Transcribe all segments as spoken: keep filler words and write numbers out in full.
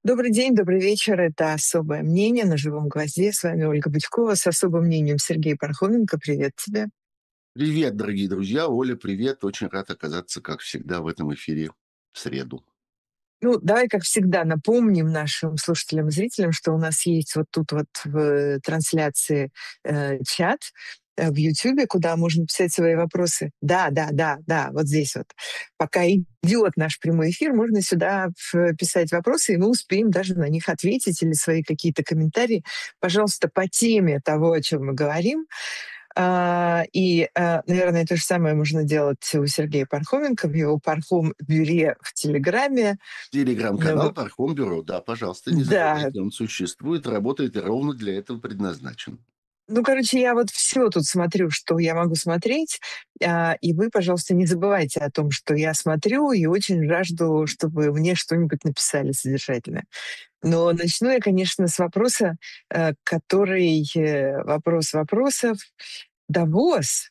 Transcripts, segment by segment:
Добрый день, добрый вечер. Это «Особое мнение» на «Живом гвозде». С вами Ольга Бычкова. С особым мнением Сергей Пархоменко. Привет тебе. Привет, дорогие друзья. Оля, привет. Очень рад оказаться, как всегда, в этом эфире в среду. Ну, давай, как всегда, напомним нашим слушателям и зрителям, что у нас есть вот тут вот в трансляции э, чат э, в Ютьюбе, куда можно писать свои вопросы. Да, да, да, да, вот здесь вот. Пока идет наш прямой эфир, можно сюда в- писать вопросы, и мы успеем даже на них ответить или свои какие-то комментарии. Пожалуйста, по теме того, о чем мы говорим. А, и, а, наверное, то же самое можно делать у Сергея Пархоменко в его Пархом-бюре в Телеграме. Э, Телеграм-канал вот. Пархом Бюро. Да, пожалуйста, не Да, забывайте, он существует, работает и ровно для этого предназначен. ну, короче, я вот все тут смотрю, что я могу смотреть, а, и вы, пожалуйста, не забывайте о том, что я смотрю и очень жажду, чтобы мне что-нибудь написали содержательное. Но начну я, конечно, с вопроса, э, который, э, вопрос вопросов. Давос.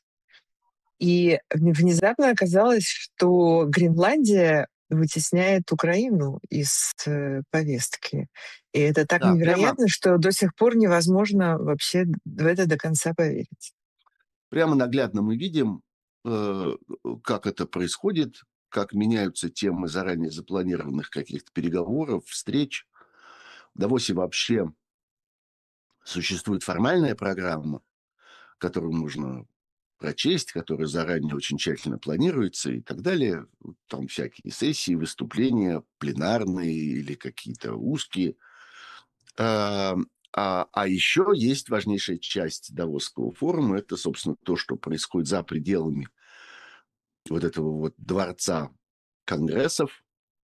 И вне внезапно оказалось, что Гренландия вытесняет Украину из, э, повестки. И это так Да, прямо, невероятно, что до сих пор невозможно вообще д в это до конца поверить. прямо наглядно мы видим, э, как это происходит, как меняются темы заранее запланированных каких-то переговоров, встреч. В Давосе вообще существует формальная программа, которую нужно прочесть, которая заранее очень тщательно планируется и так далее. Вот там всякие сессии, выступления, пленарные или какие-то узкие. А, а, а еще есть важнейшая часть Давосского форума. Это, собственно, то, что происходит за пределами вот этого вот дворца конгрессов,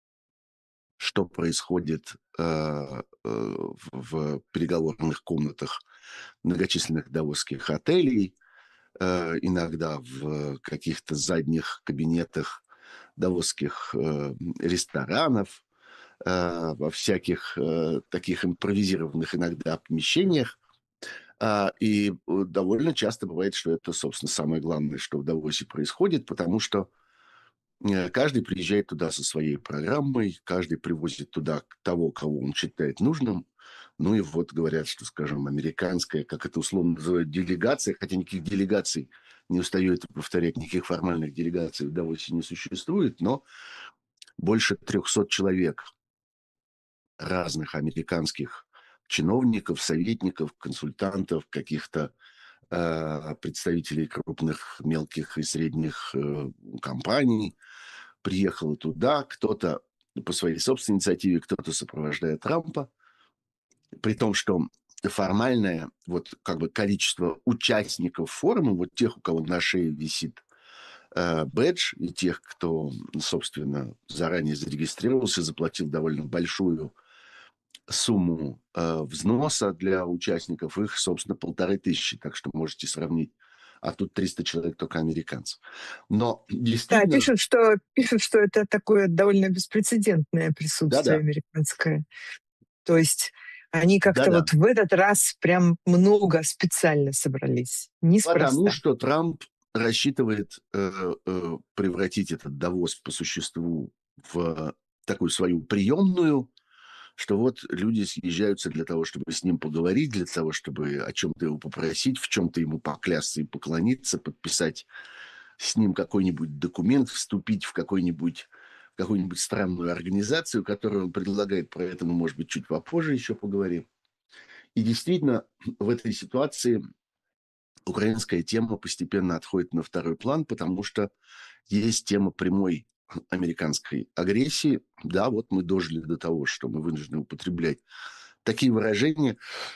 что происходит э, э, в, в переговорных комнатах многочисленных давосских отелей, э, иногда в каких-то задних кабинетах давосских э, ресторанов, э, во всяких э, таких импровизированных иногда помещениях. А, и э, довольно часто бывает, что это, собственно, самое главное, что в Давосе происходит, потому что э, каждый приезжает туда со своей программой, каждый привозит туда того, кого он считает нужным. Ну и вот говорят, что, скажем, американская, как это условно называют, делегация, хотя никаких делегаций, не устаю это повторять, никаких формальных делегаций в Давосе не существует, но больше трехсот человек разных американских чиновников, советников, консультантов, каких-то э, представителей крупных, мелких и средних э, компаний приехало туда. Кто-то по своей собственной инициативе, кто-то сопровождая Трампа. При том, что формальное вот как бы количество участников форума, вот тех, у кого на шее висит э, бэдж, и тех, кто, собственно, заранее зарегистрировался, заплатил довольно большую сумму э, взноса для участников, их, собственно, полторы тысячи, так что можете сравнить. А тут триста человек только американцев. Но Да, действительно, пишут, что пишут, что это такое довольно беспрецедентное присутствие да-да, американское. То есть они как-то да-да, вот в этот раз прям много специально собрались, потому неспроста. что Трамп рассчитывает э, э, превратить этот Давос по существу в такую свою приемную, что вот люди съезжаются для того, чтобы с ним поговорить, для того, чтобы о чем-то его попросить, в чем-то ему поклясться и поклониться, подписать с ним какой-нибудь документ, вступить в какой-нибудь в какую-нибудь странную организацию, которую он предлагает, про это мы, может быть, чуть попозже еще поговорим. И действительно, в этой ситуации украинская тема постепенно отходит на второй план, потому что есть тема прямой американской агрессии. Да, вот мы дожили до того, что мы вынуждены употреблять такие выражения,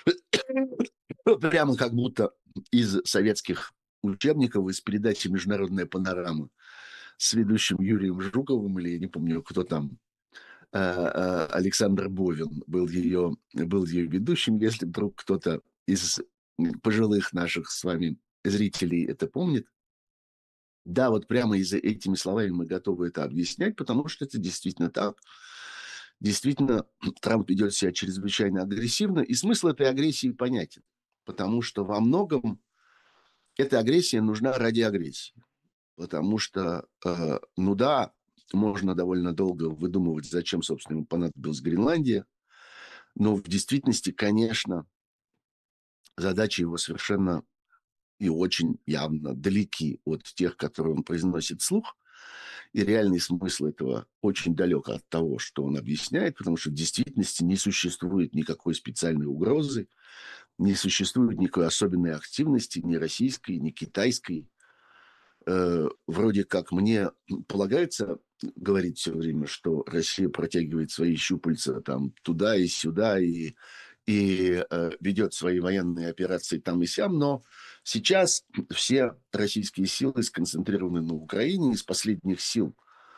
прямо как будто из советских учебников, из передачи «Международная панорама» с ведущим Юрием Жуковым, или я не помню, кто там, э, э, Александр Бовин был ее, был ее ведущим. Если вдруг кто-то из пожилых наших с вами зрителей это помнит, да, вот прямо из этими словами мы готовы это объяснять, потому что это действительно так. Действительно, Трамп ведет себя чрезвычайно агрессивно, и смысл этой агрессии понятен, потому что во многом эта агрессия нужна ради агрессии. Потому что, э, ну да, можно довольно долго выдумывать, зачем, собственно, ему понадобилась Гренландия. Но в действительности, конечно, задачи его совершенно и очень явно далеки от тех, которые он произносит вслух. И реальный смысл этого очень далек от того, что он объясняет, потому что в действительности не существует никакой специальной угрозы, не существует никакой особенной активности ни российской, ни китайской. Э, вроде как мне полагается говорить все время, что Россия протягивает свои щупальца там туда и сюда и, и э, ведет свои военные операции там и сям, но сейчас все российские силы сконцентрированы на Украине. Из последних сил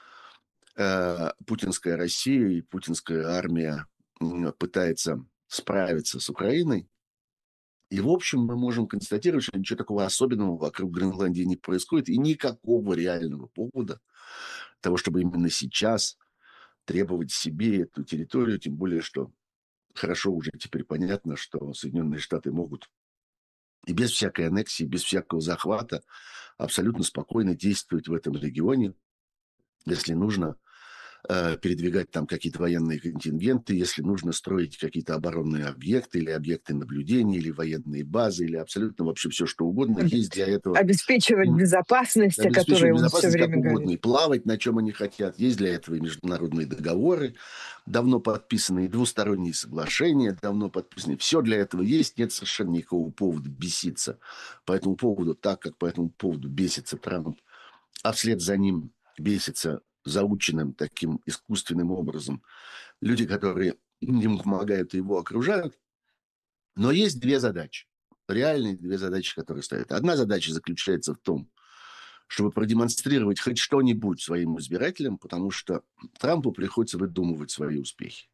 э, путинская Россия и путинская армия м, пытается справиться с Украиной. И, в общем, мы можем констатировать, что ничего такого особенного вокруг Гренландии не происходит, и никакого реального повода того, чтобы именно сейчас требовать себе эту территорию, тем более, что хорошо уже теперь понятно, что Соединенные Штаты могут и без всякой аннексии, без всякого захвата абсолютно спокойно действовать в этом регионе, если нужно, э, передвигать там какие-то военные контингенты, если нужно строить какие-то оборонные объекты или объекты наблюдения, или военные базы, или абсолютно вообще все, что угодно. Обе- Есть для этого Обеспечивать безопасность, о обеспечивать которой он все безопасность как время угодно, говорит. и плавать, на чем они хотят. Есть для этого и международные договоры, давно подписанные, двусторонние соглашения, давно подписанные. Все для этого есть, нет совершенно никакого повода беситься по этому поводу, так как по этому поводу бесится Трамп, а вслед за ним бесится заученным таким искусственным образом люди, которые ему помогают и его окружают. Но есть две задачи, реальные две задачи, которые стоят. Одна задача заключается в том, чтобы продемонстрировать хоть что-нибудь своим избирателям, потому что Трампу приходится выдумывать свои успехи.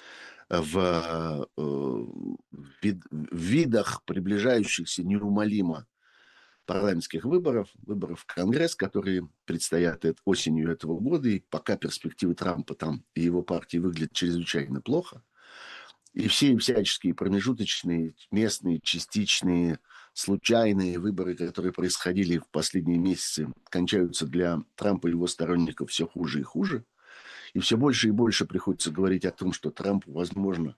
В, э, вид- в видах приближающихся неумолимо парламентских выборов, выборов в Конгресс, которые предстоят эт- осенью этого года, и пока перспективы Трампа там и его партии выглядят чрезвычайно плохо, и все всяческие промежуточные, местные, частичные, случайные выборы, которые происходили в последние месяцы, кончаются для Трампа и его сторонников все хуже и хуже. И все больше и больше приходится говорить о том, что Трампу, возможно,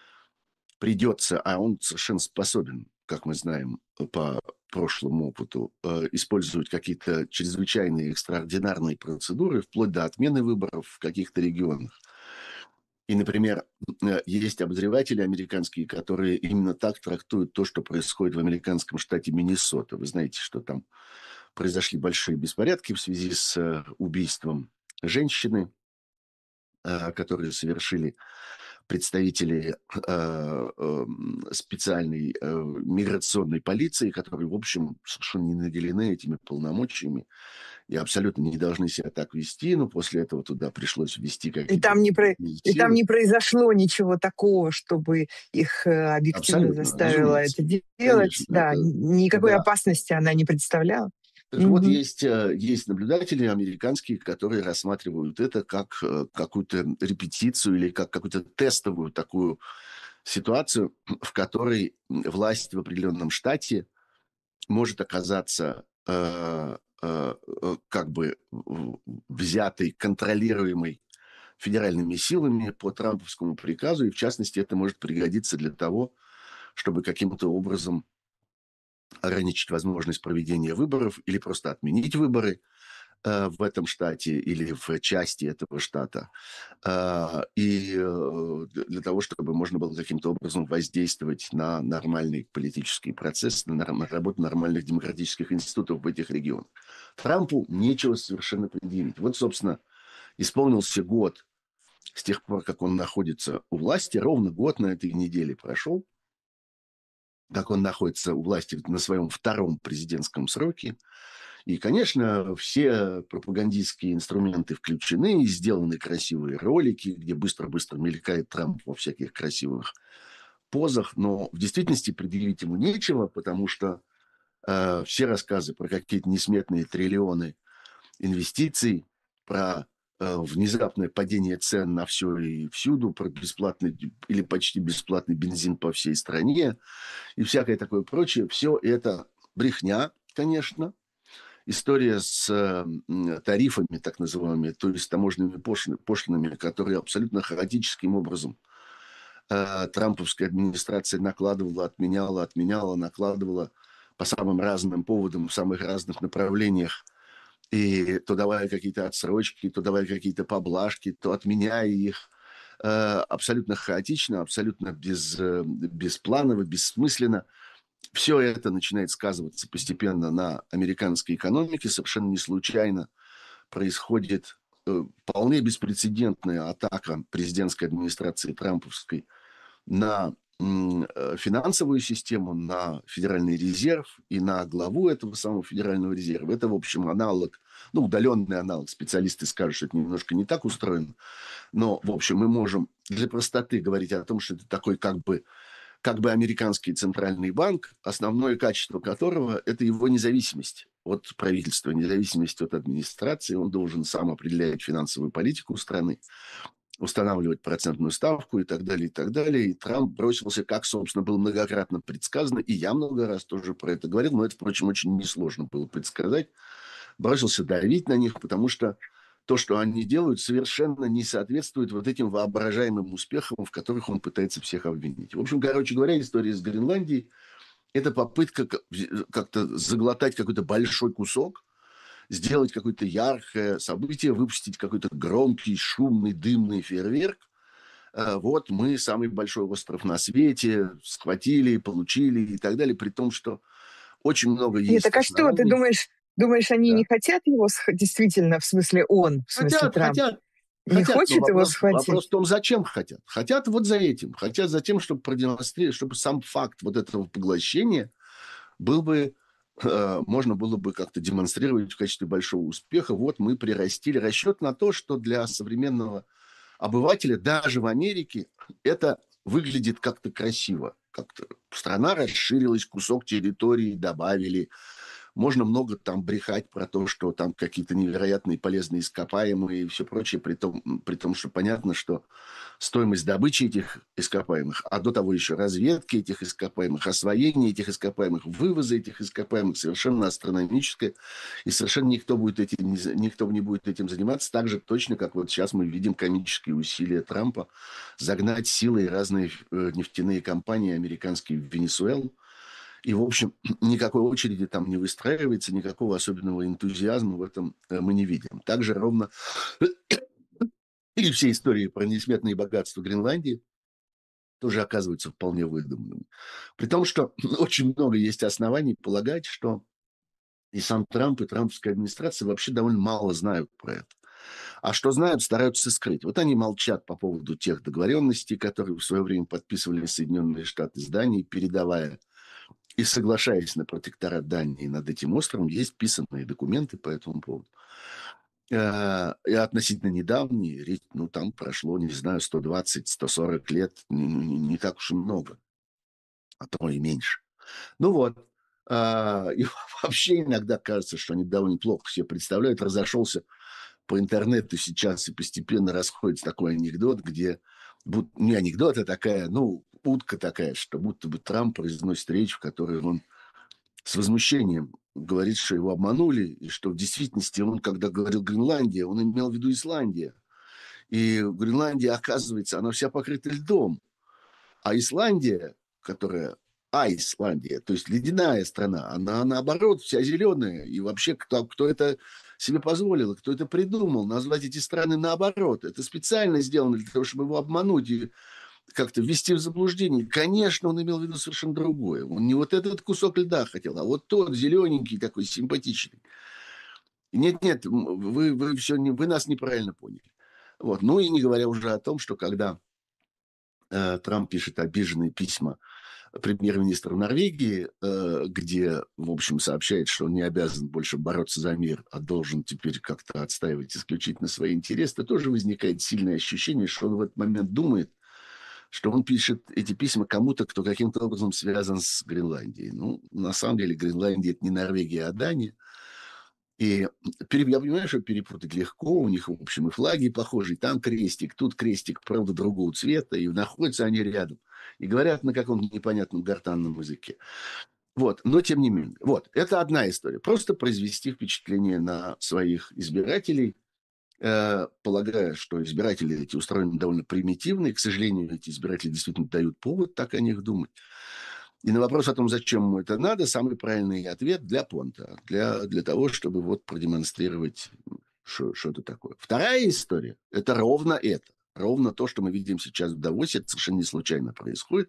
придется, а он совершенно способен, как мы знаем по прошлому опыту, э, использовать какие-то чрезвычайные, экстраординарные процедуры, вплоть до отмены выборов в каких-то регионах. И, например, э, есть обозреватели американские, которые именно так трактуют то, что происходит в американском штате Миннесота. Вы знаете, что там произошли большие беспорядки в связи с э, убийством женщины, э, которые совершили представители э, э, специальной э, миграционной полиции, которые, в общем, совершенно не наделены этими полномочиями и абсолютно не должны себя так вести. Но после этого туда пришлось ввести И какие-то там не, про... и там силы. не произошло ничего такого, чтобы их э, объективно Абсолютно, заставило разумеется. это делать. Конечно, Да, это н- никакой да. опасности она не представляла. Так вот, Мгм. есть, э, есть наблюдатели американские, которые рассматривают это как э, какую-то репетицию или как какую-то тестовую такую ситуацию, в которой власть в определенном штате может оказаться э, э, э, как бы в- взятой, контролируемой федеральными силами по трамповскому приказу, и в частности это может пригодиться для того, чтобы каким-то образом ограничить возможность проведения выборов или просто отменить выборы э, в этом штате или в части этого штата. А, И э, для того, чтобы можно было каким-то образом воздействовать на нормальный политический процесс, на нар- на работу нормальных демократических институтов в этих регионах. Трампу нечего совершенно предъявить. Вот, собственно, исполнился год с тех пор, как он находится у власти, ровно год на этой неделе прошел, как он находится у власти на своем втором президентском сроке. И, конечно, все пропагандистские инструменты включены, и сделаны красивые ролики, где быстро-быстро мелькает Трамп во всяких красивых позах, но в действительности предъявить ему нечего, потому что э, все рассказы про какие-то несметные триллионы инвестиций, про э, внезапное падение цен на все и всюду, про бесплатный или почти бесплатный бензин по всей стране и всякое такое прочее, все это брехня, конечно. История с э, тарифами, так называемыми, то есть таможенными пошлинами, которые абсолютно хаотическим образом э, трамповская администрация накладывала, отменяла, отменяла, накладывала по самым разным поводам, в самых разных направлениях. И то давая какие-то отсрочки, то давая какие-то поблажки, то отменяя их. Э, абсолютно хаотично, абсолютно без, э, беспланово, бессмысленно. Все это начинает сказываться постепенно на американской экономике. Совершенно не случайно происходит э, вполне беспрецедентная атака президентской администрации трамповской на м, э, финансовую систему, на Федеральный резерв и на главу этого самого Федерального резерва. Это, в общем, аналог, ну, удаленный аналог. Специалисты скажут, что это немножко не так устроено. Но, в общем, мы можем для простоты говорить о том, что это такой как бы как бы американский центральный банк, основное качество которого – это его независимость от правительства, независимость от администрации. Он должен сам определять финансовую политику страны, устанавливать процентную ставку и так далее, и так далее. И Трамп бросился, как, собственно, было многократно предсказано, и я много раз тоже про это говорил, но это, впрочем, очень несложно было предсказать, бросился давить на них, потому что то, что они делают, совершенно не соответствует вот этим воображаемым успехам, в которых он пытается всех обвинить. В общем, короче говоря, история с Гренландией – это попытка как-то заглотать какой-то большой кусок, сделать какое-то яркое событие, выпустить какой-то громкий, шумный, дымный фейерверк. Э, Вот мы самый большой остров на свете схватили, получили и так далее, при том, что очень много Нет, есть так а что, ты оснований. думаешь, думаешь, они не Да. хотят его сх- действительно, в смысле он, в смысле Хотят, Трамп, хотят, не хотят, но хочет его вопрос, вопрос схватить? в том, зачем хотят. Хотят вот за этим. Хотят за тем, чтобы продемонстрировать, чтобы сам факт вот этого поглощения был бы, э, можно было бы как-то демонстрировать в качестве большого успеха. Вот мы прирастили расчет на то, что для современного обывателя даже в Америке это выглядит как-то красиво. Как-то страна расширилась, кусок территории добавили. Можно много там брехать про то, что там какие-то невероятные полезные ископаемые и все прочее, при том, при том, что понятно, что стоимость добычи этих ископаемых, а до того еще разведки этих ископаемых, освоения этих ископаемых, вывоза этих ископаемых совершенно астрономическая, и совершенно никто, будет этим, никто не будет этим заниматься, так же точно, как вот сейчас мы видим комические усилия Трампа загнать силой разные э, нефтяные компании американские в Венесуэлу. И, в общем, никакой очереди там не выстраивается, никакого особенного энтузиазма в этом э, мы не видим. Также ровно и все истории про несметные богатства Гренландии тоже оказываются вполне выдуманными. При том, что очень много есть оснований полагать, что и сам Трамп, и трампская администрация вообще довольно мало знают про это. А что знают, стараются скрыть. Вот они молчат по поводу тех договоренностей, которые в свое время подписывали Соединенные Штаты с Данией, передавая и соглашаясь на протекторат Дании над этим островом. Есть писанные документы по этому поводу. Э, И относительно недавние, речь, ну, там прошло, не знаю, сто двадцать - сто сорок лет, не, не- не так уж и много, а то и меньше. Ну вот. А, И вообще иногда кажется, что они довольно плохо себе представляют. Разошелся по интернету сейчас и постепенно расходится такой анекдот, где бут- не анекдот, а такая, ну, утка такая, что будто бы Трамп произносит речь, в которой он с возмущением говорит, что его обманули, и что в действительности он, когда говорил Гренландия, он имел в виду Исландия. И Гренландия, оказывается, она вся покрыта льдом. А Исландия, которая Айсландия, то есть ледяная страна, она наоборот вся зеленая. И вообще, кто, кто это себе позволил, кто это придумал, назвать эти страны наоборот. Это специально сделано для того, чтобы его обмануть и как-то ввести в заблуждение. Конечно, он имел в виду совершенно другое. Он не вот этот кусок льда хотел, а вот тот зелененький такой симпатичный. Нет-нет, вы, вы, все не, вы нас неправильно поняли. Вот. Ну и не говоря уже о том, что когда э, Трамп пишет обиженные письма премьер-министру Норвегии, э, где, в общем, сообщает, что он не обязан больше бороться за мир, а должен теперь как-то отстаивать исключительно свои интересы, то тоже возникает сильное ощущение, что он в этот момент думает, что он пишет эти письма кому-то, кто каким-то образом связан с Гренландией. Ну, на самом деле, Гренландия – это не Норвегия, а Дания. И пере- я понимаю, что перепутать легко. У них, в общем, и флаги похожие. Там крестик, тут крестик, правда, другого цвета. И находятся они рядом. И говорят на каком-то непонятном гортанном языке. Вот, но тем не менее. Вот, это одна история. Просто произвести впечатление на своих избирателей, э, полагая, что избиратели эти устроены довольно примитивно, и, к сожалению, эти избиратели действительно дают повод так о них думать. И на вопрос о том, зачем ему это надо, самый правильный ответ — для понта, для, для того, чтобы вот продемонстрировать, что, что это такое. Вторая история — это ровно это. Ровно то, что мы видим сейчас в Давосе, это совершенно не случайно происходит.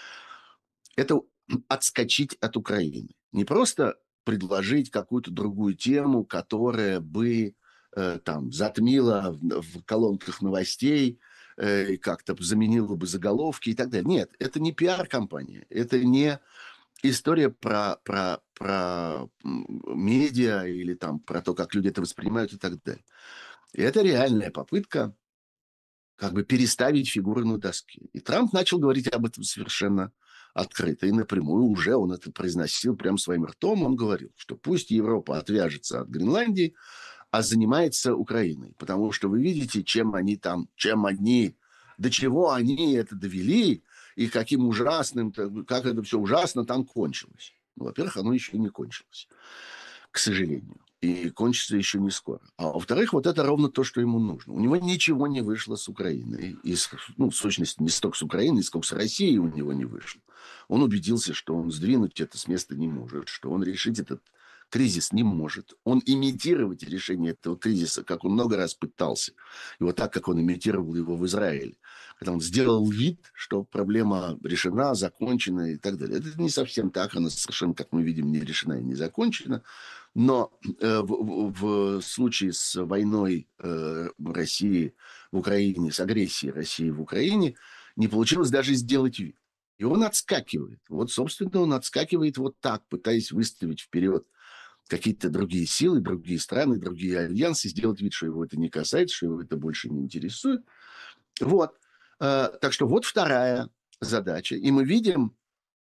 Это отскочить от Украины. Не просто предложить какую-то другую тему, которая бы э, там затмила в, в колонках новостей, э, и как-то заменила бы заголовки и так далее. Нет, это не пиар-компания, это не история про, про, про м, медиа или там про то, как люди это воспринимают и так далее. И это реальная попытка как бы переставить фигуры на доске. И Трамп начал говорить об этом совершенно открыто и напрямую. Уже он это произносил прямо своим ртом. Он говорил, что пусть Европа отвяжется от Гренландии, а занимается Украиной. Потому что вы видите, чем они там, чем они, до чего они это довели, и каким ужасным, как это все ужасно там кончилось. Ну, во-первых, оно еще не кончилось, к сожалению. И кончится еще не скоро. А во-вторых, вот это ровно то, что ему нужно. У него ничего не вышло с Украиной. И, ну, в сущности, не столько с Украиной, сколько с Россией у него не вышло. Он убедился, что он сдвинуть это с места не может, что он решить этот кризис не может. Он имитировать решение этого кризиса, как он много раз пытался. И вот так, как он имитировал его в Израиле. Когда он сделал вид, что проблема решена, закончена и так далее. Это не совсем так. Она совершенно, как мы видим, не решена и не закончена. Но э, в, в случае с войной э, России в Украине, с агрессией России в Украине, не получилось даже сделать вид. И он отскакивает. Вот, собственно, он отскакивает вот так, пытаясь выставить вперед какие-то другие силы, другие страны, другие альянсы, сделать вид, что его это не касается, что его это больше не интересует. Вот. Э, так что вот вторая задача. И мы видим,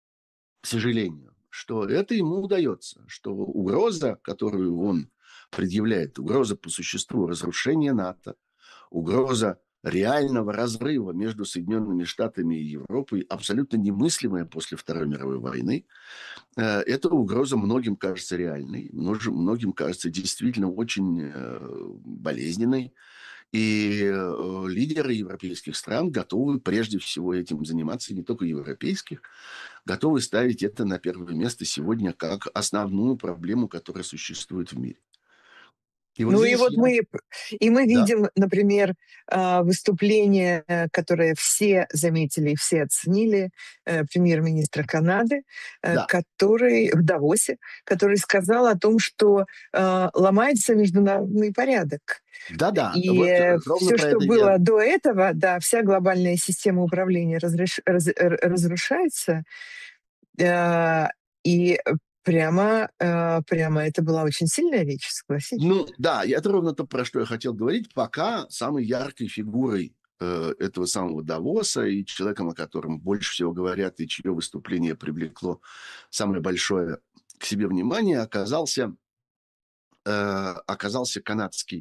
к сожалению, что это ему удается, что угроза, которую он предъявляет, угроза по существу разрушения НАТО, угроза реального разрыва между Соединенными Штатами и Европой, абсолютно немыслимая после Второй мировой войны, э, эта угроза многим кажется реальной, многим кажется действительно очень э, болезненной. И э, лидеры европейских стран готовы прежде всего этим заниматься, не только европейских, готовы ставить это на первое место сегодня как основную проблему, которая существует в мире. И вот Ну и здесь вот я... мы, и мы Да, видим, например, а, выступление, э, которое все заметили и все оценили, э, премьер-министра Канады, э, да, который в Давосе, который сказал о том, что э, ломается международный порядок. да-да, вот И э, ровно все, про что это я... было до этого, да, вся глобальная система управления разреш- раз- р- разрушается. Э, и прямо, э, прямо это была очень сильная речь, согласись. Ну, да, и это ровно то, про что я хотел говорить. Пока самой яркой фигурой э, этого самого Давоса и человеком, о котором больше всего говорят, и чье выступление привлекло самое большое к себе внимание, оказался, э, оказался канадский,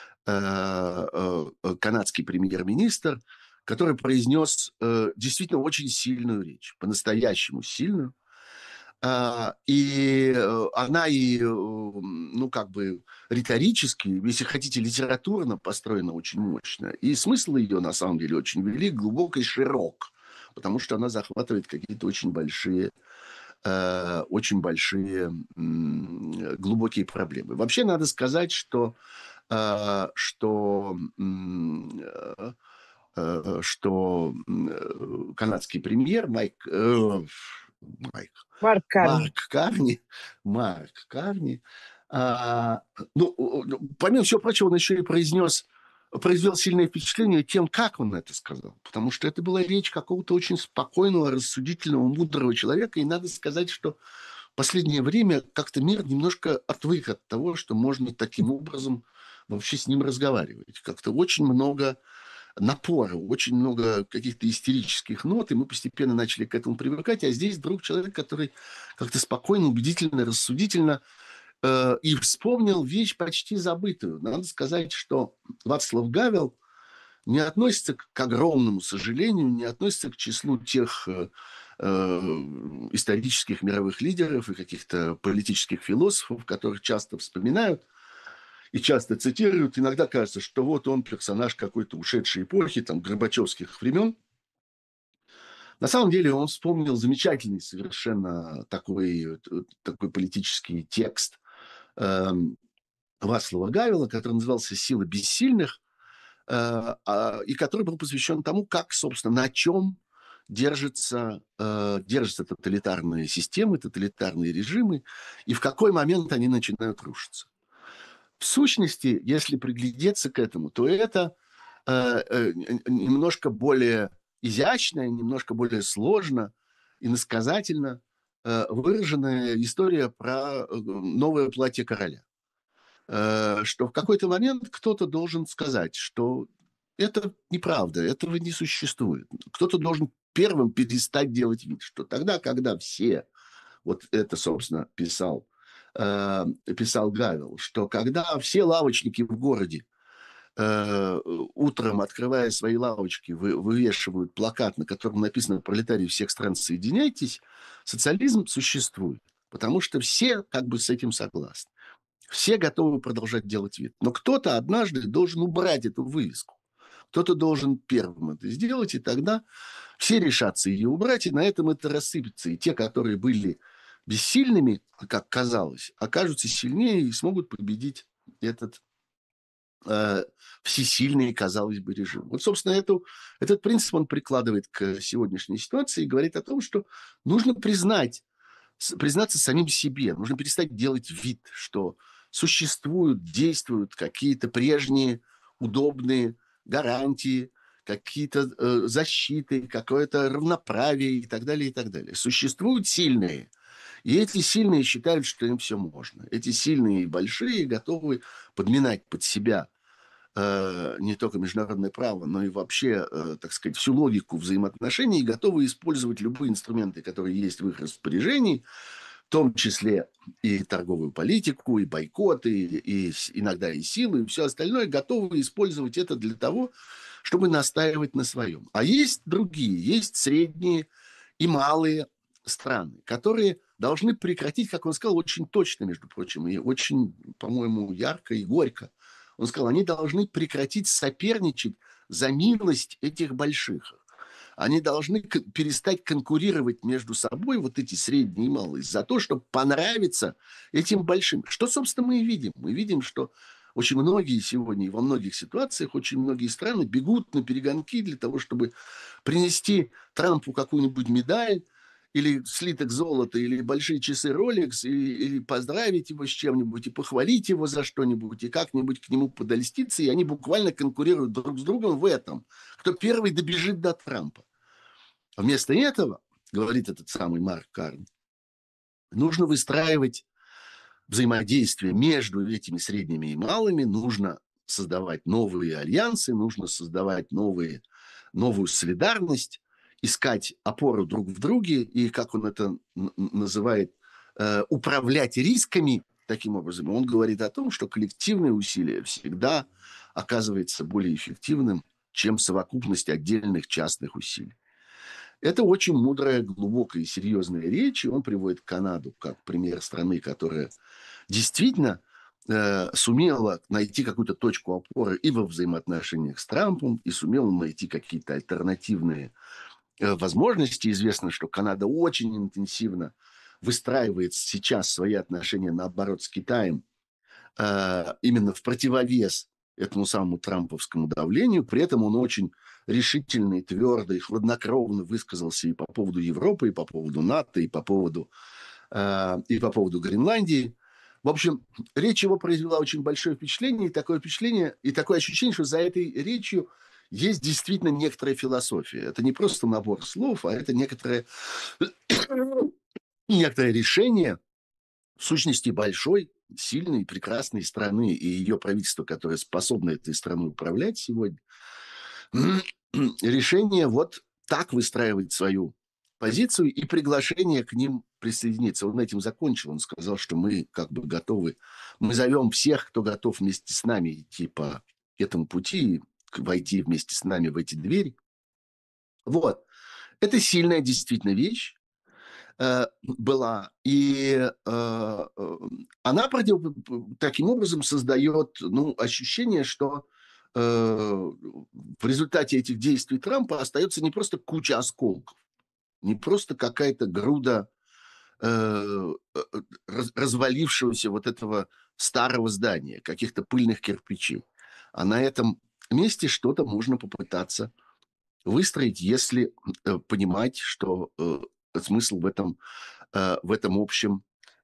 э, э, э, канадский премьер-министр, который произнес э, действительно очень сильную речь, по-настоящему сильную. А, и э, она и, э, ну, как бы риторически, если хотите, литературно построена очень мощно. И смысл ее, на самом деле, очень велик, глубок и широк, потому что она захватывает какие-то очень большие, э, очень большие, м, глубокие проблемы. Вообще, надо сказать, что, э, что, м, э, э, что м, э, канадский премьер Майк, э, Майк Марк Карни. Марк Карни, Марк Карни, а, ну, ну, помимо всего прочего, он еще и произнес, произвел сильное впечатление тем, как он это сказал. Потому что это была речь какого-то очень спокойного, рассудительного, мудрого человека. И надо сказать, что в последнее время как-то мир немножко отвык от того, что можно таким образом вообще с ним разговаривать. Как-то очень много напора, очень много каких-то истерических нот, и мы постепенно начали к этому привыкать. А здесь вдруг человек, который как-то спокойно, убедительно, рассудительно э, и вспомнил вещь почти забытую. Надо сказать, что Вацлав Гавел не относится к, к огромному сожалению, не относится к числу тех э, э, исторических мировых лидеров и каких-то политических философов, которых часто вспоминают. и часто цитируют. Иногда кажется, что вот он персонаж какой-то ушедшей эпохи, там, горбачевских времен. На самом деле он вспомнил замечательный совершенно такой, такой политический текст эм, Вацлава Гавела, который назывался «Сила бессильных», э, а, и который был посвящен тому, как, собственно, на чем держатся, э, держатся тоталитарные системы, тоталитарные режимы, и в какой момент они начинают рушиться. В сущности, если приглядеться к этому, то это э, э, немножко более изящная, немножко более сложно, иносказательно э, выраженная история про э, новое платье короля. Э, что в какой-то момент кто-то должен сказать, что это неправда, этого не существует. Кто-то должен первым перестать делать вид, что тогда, когда все, вот это, собственно, писал, э, писал Гавел, что когда все лавочники в городе э, утром, открывая свои лавочки, вы, вывешивают плакат, на котором написано «Пролетарии всех стран, соединяйтесь», социализм существует, потому что все как бы с этим согласны. Все готовы продолжать делать вид. Но кто-то однажды должен убрать эту вывеску. Кто-то должен первым это сделать, и тогда все решатся ее убрать, и на этом это рассыпется. И те, которые были бессильными, как казалось, окажутся сильнее и смогут победить этот э, всесильный, казалось бы, режим. Вот, собственно, эту, этот принцип он прикладывает к сегодняшней ситуации и говорит о том, что нужно признать, признаться самим себе, нужно перестать делать вид, что существуют, действуют какие-то прежние удобные гарантии, какие-то э, защиты, какое-то равноправие и так далее, и так далее. Существуют сильные, и эти сильные считают, что им все можно. Эти сильные и большие готовы подминать под себя э, не только международное право, но и вообще, э, так сказать, всю логику взаимоотношений и готовы использовать любые инструменты, которые есть в их распоряжении, в том числе и торговую политику, и бойкоты, и, и иногда и силы, и все остальное, готовы использовать это для того, чтобы настаивать на своем. А есть другие, есть средние и малые страны, которые должны прекратить, как он сказал, очень точно, между прочим, и очень, по-моему, ярко и горько. Он сказал, они должны прекратить соперничать за милость этих больших. Они должны перестать конкурировать между собой, вот эти средние и малые, за то, чтобы понравиться этим большим. Что, собственно, мы и видим. Мы видим, что очень многие сегодня и во многих ситуациях, очень многие страны бегут на перегонки для того, чтобы принести Трампу какую-нибудь медаль, или слиток золота, или большие часы Rolex, или, или поздравить его с чем-нибудь, и похвалить его за что-нибудь, и как-нибудь к нему подольститься, и они буквально конкурируют друг с другом в этом. Кто первый добежит до Трампа. Вместо этого, говорит этот самый Марк Карни, нужно выстраивать взаимодействие между этими средними и малыми, нужно создавать новые альянсы, нужно создавать новые, новую солидарность, искать опору друг в друге и, как он это называет, э, управлять рисками таким образом. Он говорит о том, что коллективное усилие всегда оказывается более эффективным, чем совокупность отдельных частных усилий. Это очень мудрая, глубокая и серьезная речь, и он приводит Канаду как пример страны, которая действительно э, сумела найти какую-то точку опоры и во взаимоотношениях с Трампом, и сумела найти какие-то альтернативные э, возможности. Известно, что Канада очень интенсивно выстраивает сейчас свои отношения, наоборот, с Китаем, э, именно в противовес этому самому трамповскому давлению. При этом он очень решительно и твердо и хладнокровно высказался и по поводу Европы, и по поводу НАТО, и по поводу, э, и по поводу Гренландии. В общем, речь его произвела очень большое впечатление, и такое впечатление, и такое ощущение, что за этой речью есть действительно некоторая философия. Это не просто набор слов, а это некоторое, некоторое решение, в сущности, большой, сильной, прекрасной страны и ее правительство, которое способно этой страной управлять сегодня, решение вот так выстраивать свою позицию и приглашение к ним присоединиться. Он этим закончил. Он сказал, что мы как бы готовы, мы зовем всех, кто готов вместе с нами идти по этому пути, войти вместе с нами в эти двери. Вот. Это сильная действительно вещь. э, была. И э, э, она против, таким образом создает, ну, ощущение, что э, в результате этих действий Трампа остается не просто куча осколков, не просто какая-то груда э, э, раз- развалившегося вот этого старого здания, каких-то пыльных кирпичей. А на этом месте что-то можно попытаться выстроить, если э, понимать, что э, смысл в этом, э, в этом общем,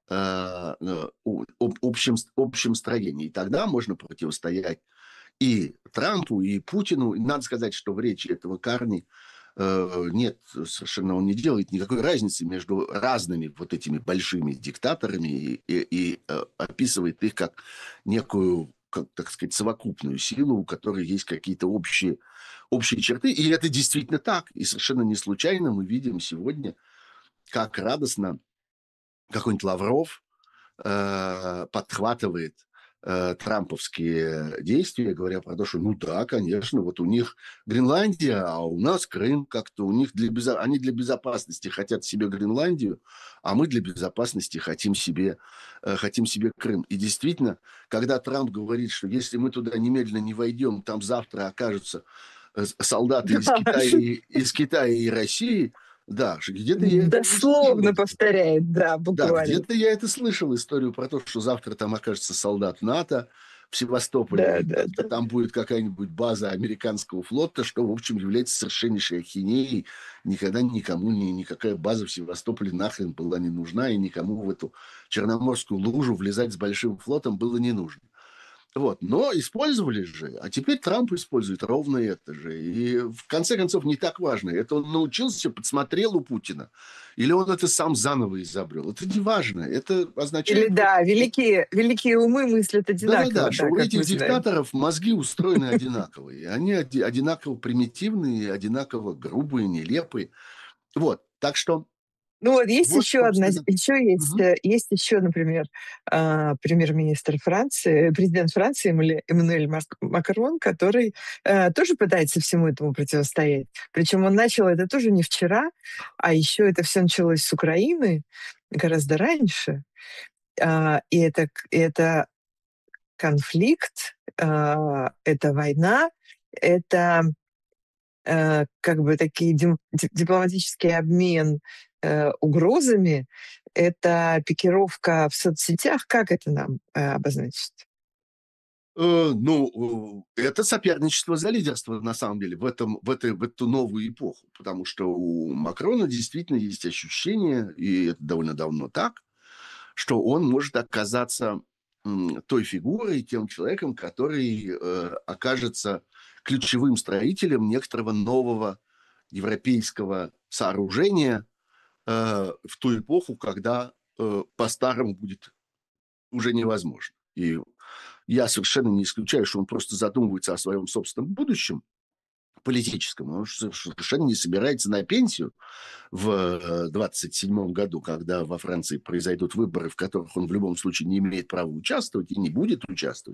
э, э, о- об- общем, общем строении. И тогда можно противостоять и Трампу, и Путину. И надо сказать, что в речи этого Карни э, нет, совершенно он не делает никакой разницы между разными вот этими большими диктаторами и, и- и, э, описывает их как некую, как, так сказать, совокупную силу, у которой есть какие-то общие, общие черты. И это действительно так. И совершенно не случайно мы видим сегодня, как радостно какой-нибудь Лавров э, подхватывает э, трамповские действия, говоря про то, что ну да, конечно, вот у них Гренландия, а у нас Крым, как-то у них для безо... они для безопасности хотят себе Гренландию, а мы для безопасности хотим себе, э, хотим себе Крым. И действительно, когда Трамп говорит, что если мы туда немедленно не войдем, там завтра окажутся э, солдаты из Да, Китая, и- из Китая и России, да, что где-то я это уже слышал. дословно повторяет, да, Да, буквально. где-то я это слышал, историю про то, что завтра там окажется солдат НАТО в Да, Севастополе, да, что да. там будет какая-нибудь база американского флота, что, в общем, является совершеннейшей ахинеей. Никогда никому ни, никакая база в Севастополе нахрен была не нужна, и никому в эту Черноморскую лужу влезать с большим флотом было не нужно. Вот. Но использовали же, а теперь Трамп использует ровно это же. И в конце концов не так важно, это он научился, подсмотрел у Путина, или он это сам заново изобрел. Это не важно. Это Или означает просто, да, что великие великие умы мыслят да-да-да, одинаково, что да, у как этих мы знаем. диктаторов мозги устроены одинаковые. Они оди- одинаково примитивные, одинаково грубые, нелепые. Вот. Так что Ну вот есть вот, еще одна, собственно. еще есть, Мгм. э, есть еще, например, а, премьер-министр Франции, э, президент Франции Эммануэль Эммануэль Мак- Макрон, который э, тоже пытается всему этому противостоять. Причем он начал это тоже не вчера, а еще это все началось с Украины гораздо раньше. А, и это, к- это конфликт, а, это война, это э, как бы такие дим- ди- дипломатический обмен э, угрозами, это пикировка в соцсетях. Как это нам э, обозначить? Э, ну, э, это соперничество за лидерство, на самом деле, в, этом, в, этой, в эту новую эпоху. Потому что у Макрона действительно есть ощущение, и это довольно давно так, что он может оказаться м, той фигурой, тем человеком, который э, окажется ключевым строителем некоторого нового европейского сооружения э, в ту эпоху, когда э, по-старому будет уже невозможно. И я совершенно не исключаю, что он просто задумывается о своем собственном будущем политическом. Он совершенно не собирается на пенсию в двадцать седьмом году, когда во Франции произойдут выборы, в которых он в любом случае не имеет права участвовать и не будет участвовать.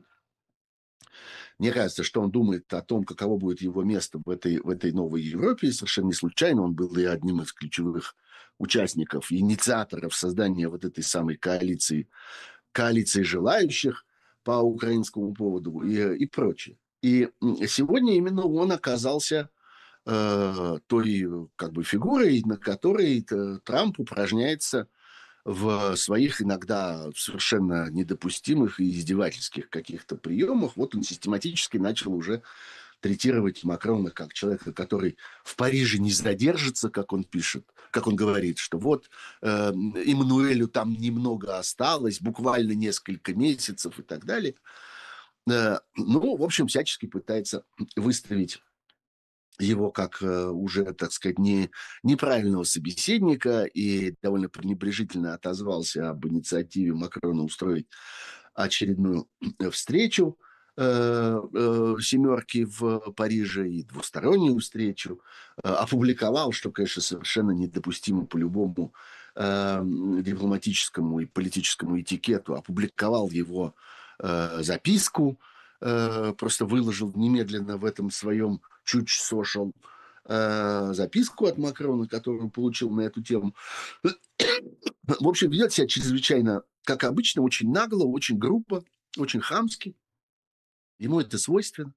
Мне кажется, что он думает о том, каково будет его место в этой, в этой новой Европе. И совершенно не случайно он был и одним из ключевых участников, инициаторов создания вот этой самой коалиции коалиции желающих по украинскому поводу и, и прочее. И сегодня именно он оказался э, той как бы фигурой, на которой э, Трамп упражняется в своих иногда совершенно недопустимых и издевательских каких-то приемах. Вот он систематически начал уже третировать Макрона как человека, который в Париже не задержится, как он пишет, как он говорит, что вот э, Эммануэлю там немного осталось, буквально несколько месяцев и так далее. Э, ну, в общем, всячески пытается выставить его как э, уже, так сказать, не, неправильного собеседника и довольно пренебрежительно отозвался об инициативе Макрона устроить очередную встречу э, э, семерки в Париже и двустороннюю встречу, э, опубликовал, что, конечно, совершенно недопустимо по любому э, дипломатическому и политическому этикету, опубликовал его э, записку, э, просто выложил немедленно в этом своем чуть social э, записку от Макрона, которую он получил на эту тему. В общем, ведет себя чрезвычайно, как обычно, очень нагло, очень грубо, очень хамски. Ему это свойственно.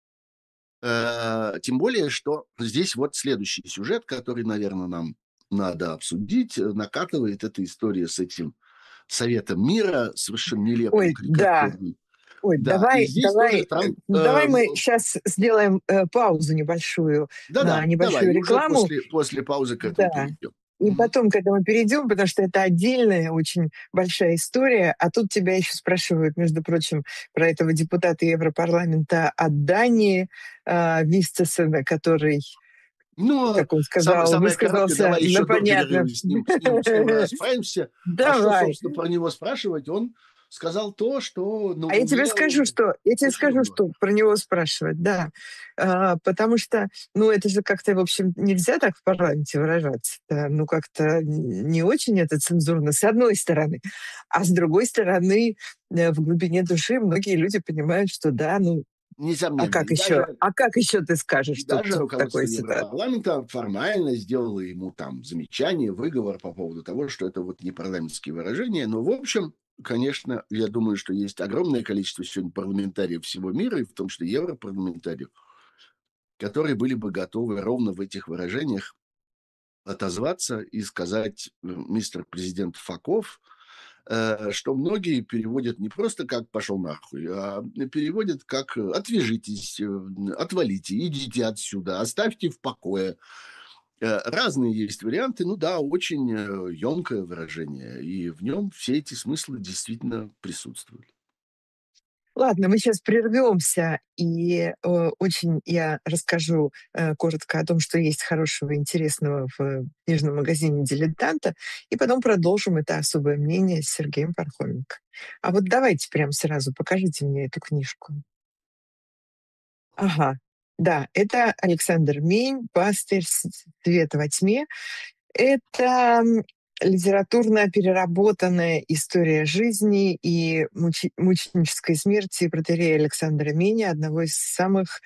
Э, тем более, что здесь вот следующий сюжет, который, наверное, нам надо обсудить. Э, накатывает эта история с этим Советом мира, совершенно нелепым, Ой, да. карикатурным. Ой, Да, и давай, здесь тоже давай, э, Трамп... давай э, мы сейчас сделаем э, паузу небольшую на Да-да, давай, небольшую и уже рекламу. после, после паузы к этому Да. перейдем. И Мгм. потом к этому перейдем, потому что это отдельная, очень большая история. А тут тебя еще спрашивают, между прочим, про этого депутата Европарламента от Дании, э, Вистесена, который, Ну, как он самое, сказал, самое короткое, высказался давай на еще до понятном. перерыва с ним, с ним, с ним расправимся. А что, Давай. собственно, про него спрашивать? Он сказал то, что на А я тебе уме скажу, у что я тебе очень скажу, многого. что про него спрашивать, да. А, потому что, ну, это же как-то, в общем, нельзя так в парламенте выражаться. Да, ну, как-то н- не очень это цензурно, с одной стороны. А с другой стороны, э, в глубине души многие люди понимают, что да, ну, а Несомненно. как И еще? даже, А как еще ты скажешь и тут, даже тут в руководство такой ситуации? Европарламента формально сделало ему там замечание, выговор по поводу того, что это вот не парламентские выражения. Но, в общем, конечно, я думаю, что есть огромное количество сегодня парламентариев всего мира, и в том числе европарламентариев, которые были бы готовы ровно в этих выражениях отозваться и сказать: э, мистер президент Факов, э, что многие переводят не просто как «пошел нахуй», а переводят как э, «отвяжитесь», э, «отвалите», «идите отсюда», «оставьте в покое». Э, Разные есть варианты. Ну да, очень емкое выражение, и в нем все эти смыслы действительно присутствуют. Ладно, мы сейчас прервемся, и э, очень я расскажу э, коротко о том, что есть хорошего и интересного в книжном магазине «Дилетанта», и потом продолжим это особое мнение с Сергеем Пархоменко. А вот давайте прямо сразу покажите мне эту книжку. Ага, да, это Александр Мень «Пастырь света во тьме». Это, м, литературно переработанная история жизни и мучи мученической смерти протоиерея Александра Меня, одного из самых,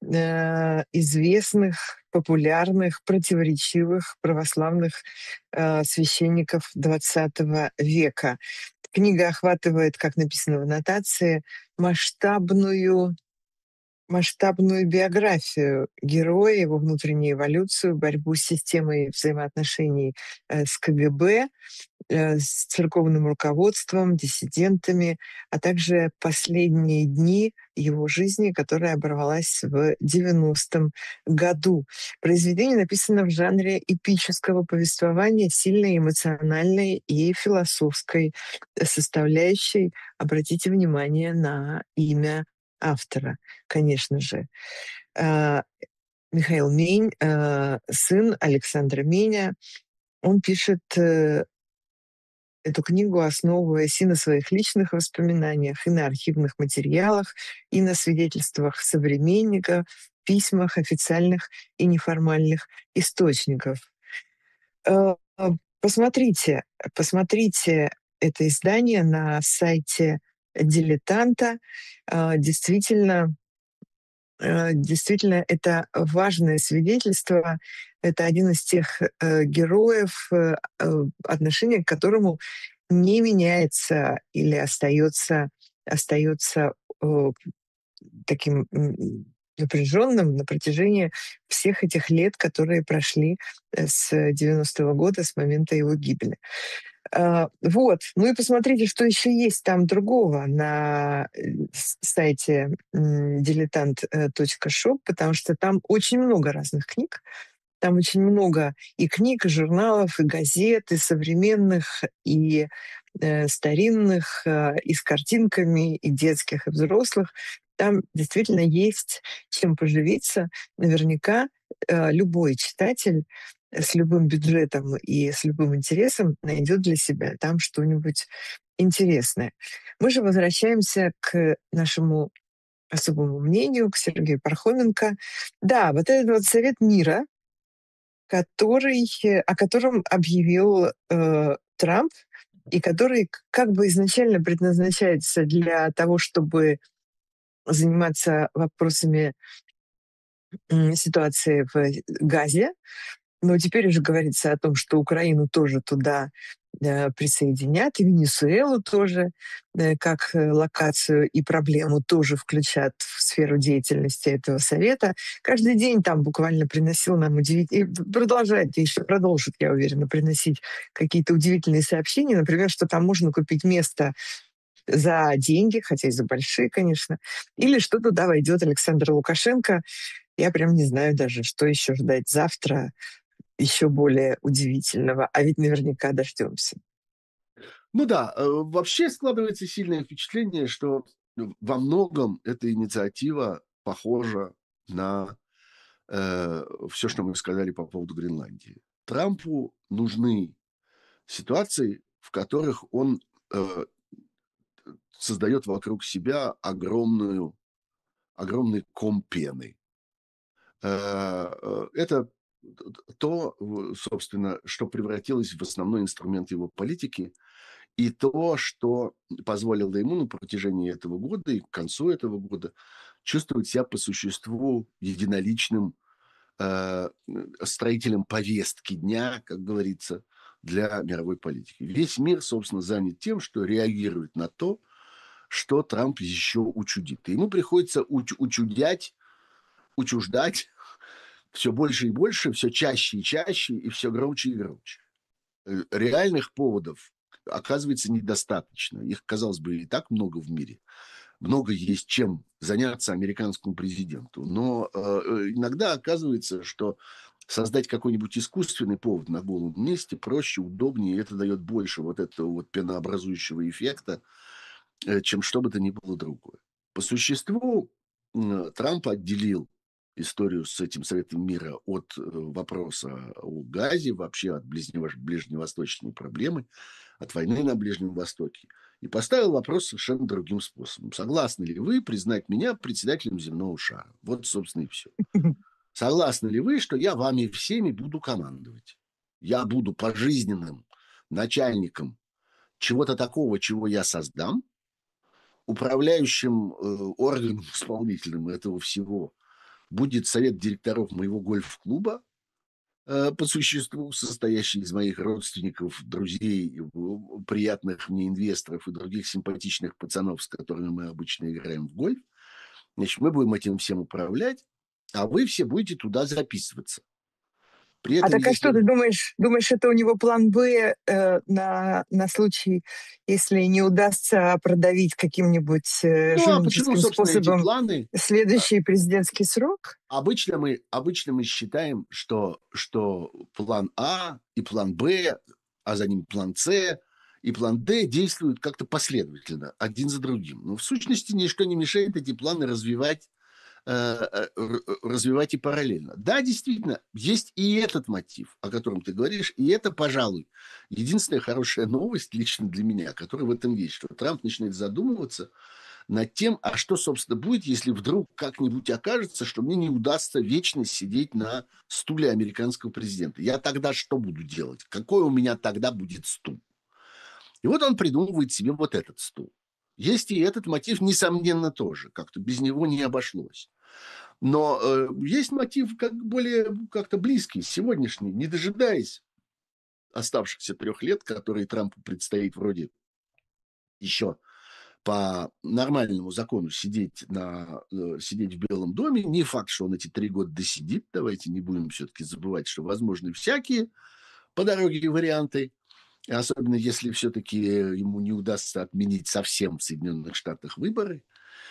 э, известных, популярных, противоречивых православных, э, священников двадцатого века. Книга охватывает, как написано в аннотации, масштабную масштабную биографию героя, его внутреннюю эволюцию, борьбу с системой взаимоотношений э, с КГБ, э, с церковным руководством, диссидентами, а также последние дни его жизни, которая оборвалась в девяностом году. Произведение написано в жанре эпического повествования, сильной эмоциональной и философской составляющей. Обратите внимание на имя автора, конечно же. А, Михаил Мень, э, сын Александра Меня, он пишет э, эту книгу, основываясь и на своих личных воспоминаниях, и на архивных материалах, и на свидетельствах современников, письмах официальных и неформальных источников. Э, э, Посмотрите, посмотрите это издание на сайте «Дилетанта». Э, Действительно, Э, действительно, это важное свидетельство. Это один из тех э, героев, э, э, отношение к которому не меняется или остается, остается э, таким м, напряженным на протяжении всех этих лет, которые прошли э, с девяностого года, с момента его гибели. А, вот. Ну и посмотрите, что еще есть там другого на э, с- сайте м, дилетант точка шоп, потому что там очень много разных книг. Там очень много и книг, и журналов, и газет, и современных, и э, старинных, э, и с картинками, и детских, и взрослых. Там действительно есть чем поживиться. Наверняка э, любой читатель с любым бюджетом и с любым интересом найдет для себя там что-нибудь интересное. Мы же возвращаемся к нашему особому мнению, к Сергею Пархоменко. Да, вот этот вот Совет мира, который, э, о котором объявил э, Трамп, и который к- как бы изначально предназначается для того, чтобы заниматься вопросами м, ситуации в э, Газе. Но теперь уже говорится о том, что Украину тоже туда э, присоединят, и Венесуэлу тоже, э, как э, локацию и проблему тоже включат в сферу деятельности этого совета. Каждый день там буквально приносил нам удивительные, и продолжает, и еще продолжит, я уверена, приносить какие-то удивительные сообщения, например, что там можно купить место за деньги, хотя и за большие, конечно, или что туда войдет Александр Лукашенко. Я прям не знаю даже, что еще ждать завтра еще более удивительного, а ведь наверняка дождемся. Ну да, э, вообще складывается сильное впечатление, что во многом эта инициатива похожа на все, что мы сказали по поводу Гренландии. Трампу нужны ситуации, в которых он э, создает вокруг себя огромную, огромный ком пены. Э, э, Это то, в- собственно, что превратилось в основной инструмент его политики, и то, что позволило ему на протяжении этого года и к концу этого года чувствовать себя по существу единоличным э, строителем повестки дня, как говорится, для мировой политики. Весь мир, собственно, занят тем, что реагирует на то, что Трамп еще учудит. И ему приходится уч- учудять, учуждать все больше и больше, все чаще и чаще, и все громче и громче. Э, Реальных поводов оказывается недостаточно. Их, казалось бы, и так много в мире. Много есть чем заняться американскому президенту. Но э, э, иногда оказывается, что создать какой-нибудь искусственный повод на голом месте проще, удобнее, и это дает больше вот этого вот пенообразующего эффекта, э, чем что бы то ни было другое. По существу м, Трамп отделил историю с этим Советом мира от э, вопроса о газе, вообще от ближнево- ближневосточной проблемы, от войны на Ближнем Востоке, и поставил вопрос совершенно другим способом. Согласны ли вы признать меня председателем земного шара? Вот, собственно, и все. Согласны ли вы, что я вами всеми буду командовать? Я буду пожизненным начальником чего-то такого, чего я создам, управляющим э, органом исполнительным этого всего будет совет директоров моего гольф-клуба, э, по существу состоящий из моих родственников, друзей, в- приятных мне инвесторов и других симпатичных пацанов, с которыми мы обычно играем в гольф. Значит, мы будем этим всем управлять, а вы все будете туда записываться. При А этом, так, а что ты если... думаешь? Думаешь, это у него план Б э, на, на случай, если не удастся продавить каким-нибудь э, Ну, а почему, жульническим собственно, эти способом планы? а, следующий президентский срок? Обычно мы, обычно мы считаем, что, что план А и план Б, а за ним план С и план Д действуют как-то последовательно, один за другим. Но в сущности ничто не мешает эти планы развивать, э, э, р- развивать и параллельно. Да, действительно, есть и этот мотив, о котором ты говоришь, и это, пожалуй, единственная хорошая новость лично для меня, которая в этом есть, что Трамп начинает задумываться над тем, а что, собственно, будет, если вдруг как-нибудь окажется, что мне не удастся вечно сидеть на стуле американского президента. Я тогда что буду делать? Какой у меня тогда будет стул? И вот он придумывает себе вот этот стул. Есть и этот мотив, несомненно, тоже. Как-то без него не обошлось. Но э, есть мотив как более как-то близкий, сегодняшний, не дожидаясь оставшихся трех лет, которые Трампу предстоит вроде еще по нормальному закону сидеть, на, э, сидеть в Белом доме. Не факт, что он эти три года досидит. Давайте не будем все-таки забывать, что возможны всякие по дороге варианты. Особенно если все-таки ему не удастся отменить совсем в Соединенных Штатах выборы.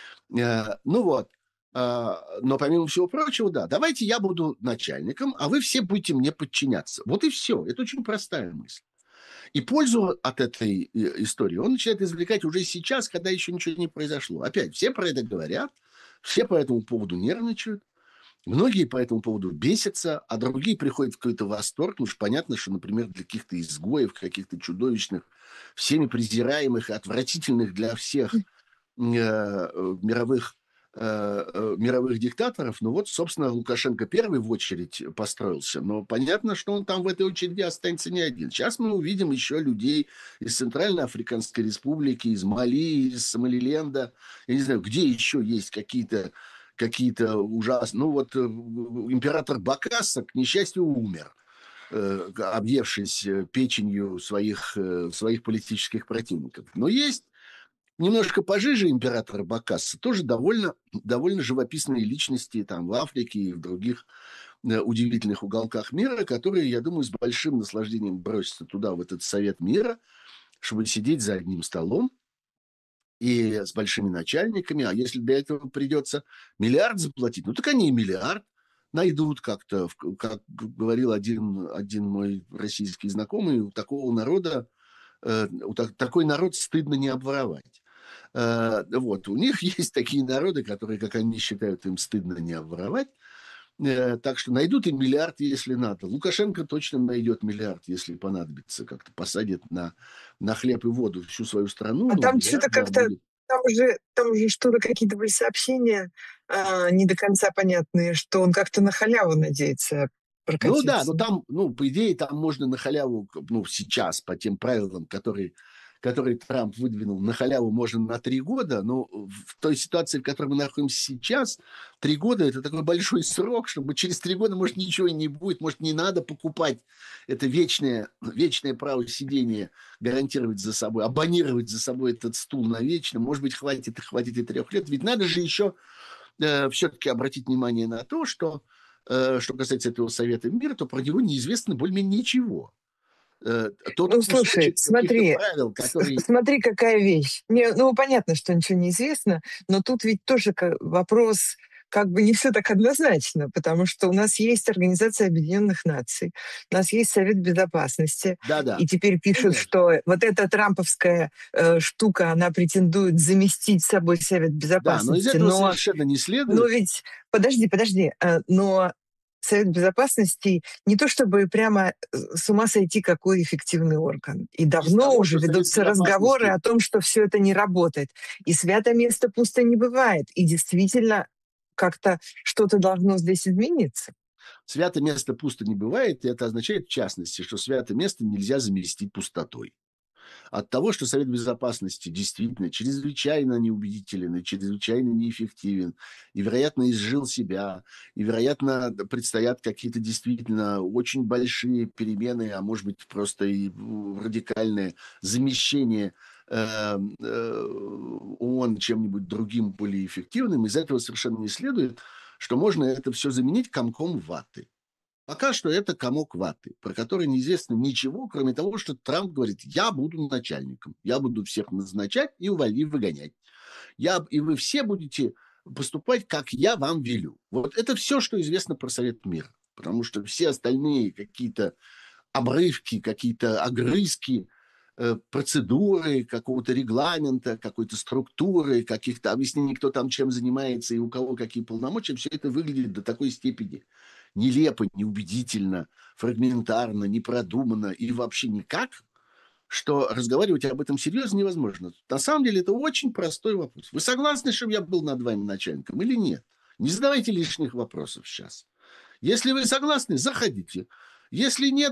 Э, Ну вот. А, Но помимо всего прочего, да, давайте я буду начальником, а вы все будете мне подчиняться. Вот и все. Это очень простая мысль. И пользу от этой э, истории он начинает извлекать уже сейчас, когда еще ничего не произошло. Опять, все про это говорят, все по этому поводу нервничают, многие по этому поводу бесятся, а другие приходят в какой-то восторг. Ну уж понятно, что, например, для каких-то изгоев, каких-то чудовищных, всеми презираемых и отвратительных для всех э, э, мировых э, э, мировых диктаторов. Ну вот, собственно, Лукашенко первый в очередь построился. Но понятно, что он там в этой очереди останется не один. Сейчас мы увидим еще людей из Центральной Африканской Республики, из Мали, из Сомалиленда. Я не знаю, где еще есть какие-то какие-то ужасные... Ну вот э, император Бокассо, к несчастью, умер, э, объевшись э, печенью своих, э, своих политических противников. Но есть немножко пожиже императора Бокассо, тоже довольно, довольно живописные личности там в Африке и в других э, удивительных уголках мира, которые, я думаю, с большим наслаждением бросятся туда, в этот Совет мира, чтобы сидеть за одним столом и с большими начальниками. А если для этого придется миллиард заплатить, ну так они и миллиард найдут как-то. В- Как говорил один, один мой российский знакомый, у такого народа, э, у так- такой народ стыдно не обворовать. Э, Вот, у них есть такие народы, которые, как они считают, им стыдно не обворовать. Э, Так что найдут и миллиард, если надо. Лукашенко точно найдет миллиард, если понадобится. Как-то посадит на, на хлеб и воду всю свою страну, А но там что-то миллиард, да, как-то, будет. там уже, там уже что-то, какие-то были сообщения а, не до конца понятные, что он как-то на халяву надеется Ну да, но прокатиться. там, ну, по идее, там можно на халяву, к- ну, сейчас, по тем правилам, которые, которые Трамп выдвинул, на халяву можно на три года, но в той ситуации, в которой мы находимся сейчас, три года – это такой большой срок, чтобы через три года, может, ничего и не будет, может, не надо покупать это вечное, вечное право сидения, гарантировать за собой, абонировать за собой этот стул навечно, может быть, хватит и хватит и трех лет, ведь надо же еще э, все-таки обратить внимание на то, что, э, что касается этого Совета мира, то про него неизвестно более-менее ничего. Э, Тот Ну, слушай, кусочек каких-то смотри, правил, с- который... смотри, какая вещь. Не, ну, понятно, что ничего не известно, но тут ведь тоже ка- вопрос, как бы не все так однозначно, потому что у нас есть Организация Объединенных Наций, у нас есть Совет Безопасности, Да-да, и теперь пишут, конечно. что вот эта трамповская э, штука, она претендует заместить собой Совет Да, но из Безопасности, этого но совершенно не но следует. ведь, подожди, подожди, э, но Совет Безопасности не то чтобы прямо э, с ума сойти, какой эффективный орган. И Из давно того, уже что Совет ведутся разговоры Безопасности... о том, что все это не работает. И свято место пусто не бывает. И действительно, как-то что-то должно здесь измениться. Свято место пусто не бывает, и это означает, в частности, что свято место нельзя заместить пустотой. От того, что Совет Безопасности действительно чрезвычайно неубедителен и чрезвычайно неэффективен, и, вероятно, изжил себя, и, вероятно, предстоят какие-то действительно очень большие перемены, а может быть, просто и радикальное замещение э, э, ООН чем-нибудь другим, более эффективным, из этого совершенно не следует, что можно это все заменить комком ваты. Пока что это комок ваты, про который неизвестно ничего, кроме того, что Трамп говорит: я буду начальником, я буду всех назначать и увольнять, выгонять. Я, и вы все будете поступать, как я вам велю. Вот это все, что известно про Совет мира. Потому что все остальные какие-то обрывки, какие-то огрызки, э, процедуры, какого-то регламента, какой-то структуры, каких-то объяснений, кто там чем занимается и у кого какие полномочия, все это выглядит до такой степени нелепо, неубедительно, фрагментарно, непродуманно и вообще никак, что разговаривать об этом серьезно невозможно. На самом деле это очень простой вопрос. Вы согласны, чтобы я был над вами начальником или нет? Не задавайте лишних вопросов сейчас. Если вы согласны, заходите. Если нет,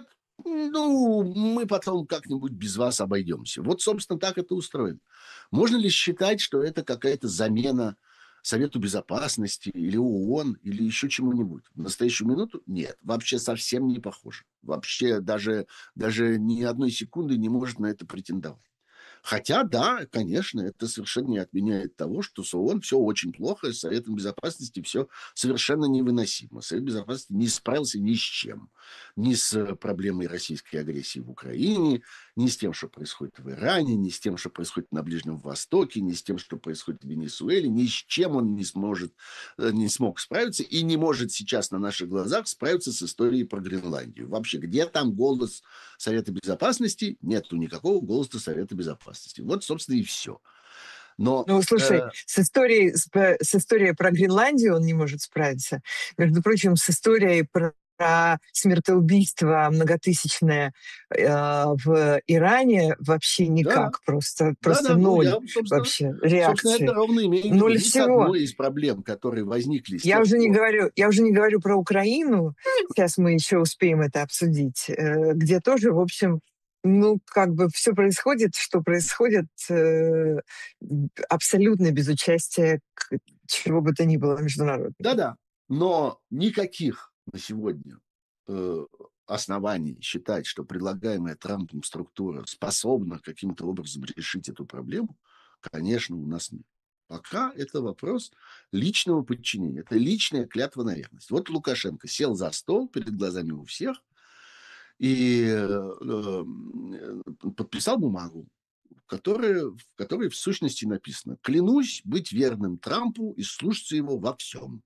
ну, мы потом как-нибудь без вас обойдемся. Вот, собственно, так это устроено. Можно ли считать, что это какая-то замена Совету Безопасности или ООН или еще чему-нибудь? В настоящую минуту нет. Вообще совсем не похоже. Вообще даже, даже ни одной секунды не может на это претендовать. Хотя, да, конечно, это совершенно не отменяет того, что с ООН все очень плохо, с Советом Безопасности все совершенно невыносимо. Совет Безопасности не справился ни с чем. Ни с э, проблемой российской агрессии в Украине, ни с тем, что происходит в Иране, ни с тем, что происходит на Ближнем Востоке, ни с тем, что происходит в Венесуэле, ни с чем он не сможет, э, не смог справиться и не может сейчас на наших глазах справиться с историей про Гренландию. Вообще, где там голос Совета Безопасности? Нету никакого голоса Совета Безопасности. Вот, собственно, и все. Но Ну, слушай, э, с историей, с, п- с историей про Гренландию он не может справиться. Между прочим, с историей про про смертоубийство многотысячное э, в Иране вообще да, никак. Просто, просто да-да, ну ноль я, собственно, вообще собственно, это реакции. ровно имею в виду. Ноль Ни с всего. одной из проблем, которые возникли с Я тех уже не пор, говорю, я уже не говорю про Украину. Сейчас мы еще успеем это обсудить, э, где тоже, в общем, ну, как бы все происходит, что происходит, э, абсолютно без участия к- чего бы то ни было международного. Да-да, но никаких на сегодня э, оснований считать, что предлагаемая Трампом структура способна каким-то образом решить эту проблему, конечно, у нас нет. Пока это вопрос личного подчинения. Это личная клятва на верность. Вот Лукашенко сел за стол перед глазами у всех и э, э, подписал бумагу, которая, в которой в сущности написано: «Клянусь быть верным Трампу и слушаться его во всем».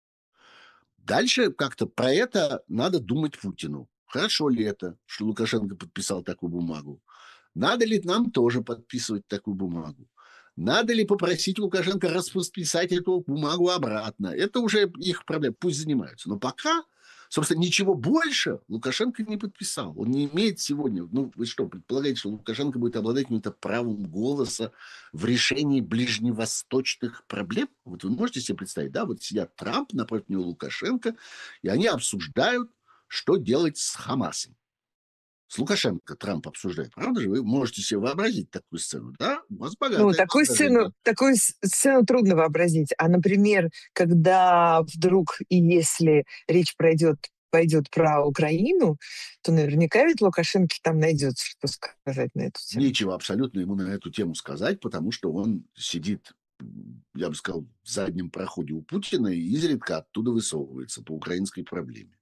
Дальше как-то про это надо думать Путину. Хорошо ли это, что Лукашенко подписал такую бумагу? Надо ли нам тоже подписывать такую бумагу? Надо ли попросить Лукашенко расписать эту бумагу обратно? Это уже их проблема, пусть занимаются. Но пока, собственно, ничего больше Лукашенко не подписал. Он не имеет сегодня, ну вы что, предполагаете, что Лукашенко будет обладать каким-то правом голоса в решении ближневосточных проблем? Вот вы можете себе представить, да, вот сидят Трамп, напротив него Лукашенко, и они обсуждают, что делать с Хамасом. С Лукашенко Трамп обсуждает. Правда же? Вы можете себе вообразить такую сцену, да? У вас Ну, богатое такую воображение. сцену, такую с- сцену трудно вообразить. А, например, когда вдруг и если речь пройдет, пойдет про Украину, то наверняка ведь Лукашенко там найдется, что сказать на эту тему. Нечего абсолютно ему на эту тему сказать, потому что он сидит, м, я бы сказал, в заднем проходе у Путина и изредка оттуда высовывается по украинской проблеме.